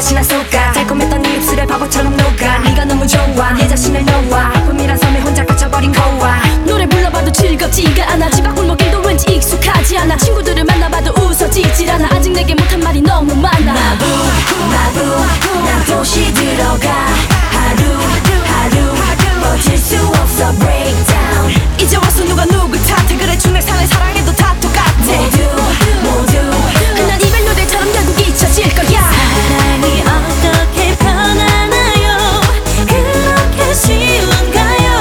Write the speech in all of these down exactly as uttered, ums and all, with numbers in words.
맛이 나 쏟아 달콤했던 네 입술에 바보처럼 녹아 네가 너무 좋아 내 자신을 놓아 아픔이란 섬에 혼자 갇혀버린 거야 노래 불러봐도 즐겁지가 않아 집 앞 골목길도 왠지 익숙하지 않아 친구들을 만나봐도 웃어지질 않아 아직 내게 못한 말이 너무 많아 나도 나도 난 도시 들어가 하루 하루 버틸 수 없어 breakdown 이제 와서 누가 누굴 탓해 그래 중내 사는 사랑해도 다 똑같아 모두 모두 흔한 이별 노래처럼 결국 잊혀질 거야 사랑이 어떻게 변하나요 그렇게 쉬운가요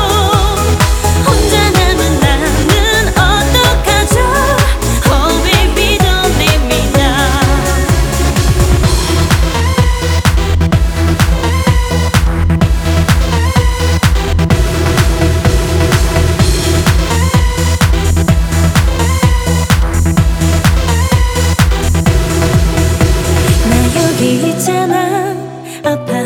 혼자 남은 나는 어떡하죠 Oh baby don't leave me now 나 여기 있잖아 아파